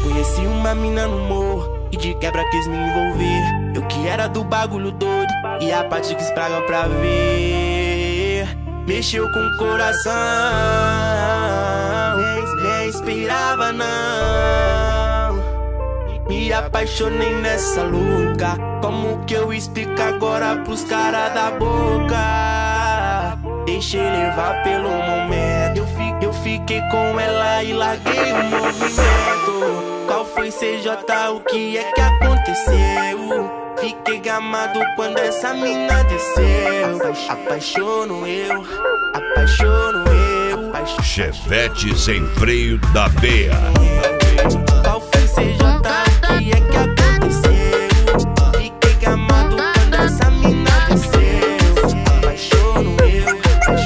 Conheci uma mina no morro e de quebra quis me envolver. Eu que era do bagulho doido e a parte quis praga pra ver. Mexeu com o coração, nem esperava não. Me apaixonei nessa louca. Como que eu explico agora pros caras da boca? Deixei levar pelo momento. Eu fiquei com ela e larguei o movimento. Qual foi CJ? O que é que aconteceu? Fiquei gamado quando essa mina desceu. Apaixono eu. Chevette sem freio da Bea. Qual foi CJ? O que é que aconteceu? Fiquei gamado quando essa mina desceu. Apaixono eu.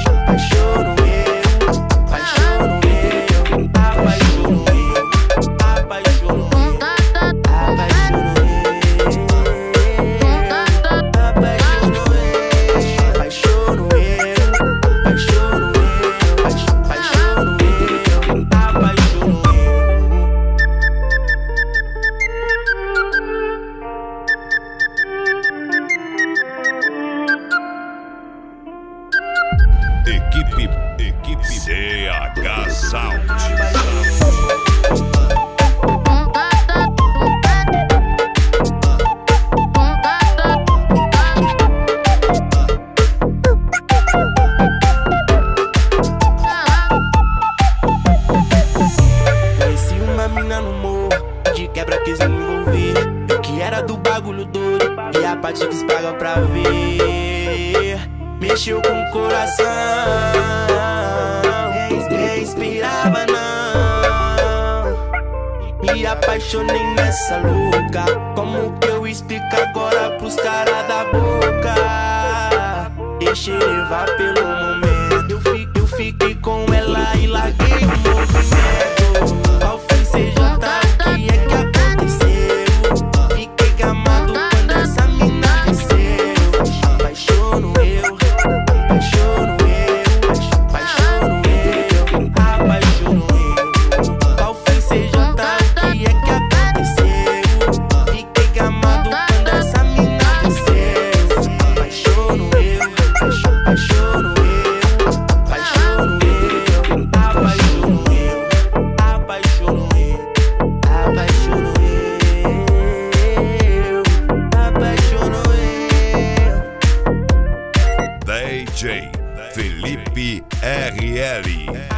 Equipe CH Sound. Conheci uma mina no morro, de quebra quis me envolver. Eu que era do bagulho doido e a parte quis praga pra ver. Mexeu com o coração, nem esperava não. Me apaixonei nessa louca. Como que eu explico agora pros caras da boca? Deixei levar pelo momento. Eu fiquei com ela e larguei o movimento. Qual foi CJ? O que é que aconteceu? Fiquei gamado quando essa mina desceu. Apaixono eu. Qual foi CJ? O que é que aconteceu? Fiquei gamado quando essa mina desceu. Apaixono eu. DJ Felipe RL.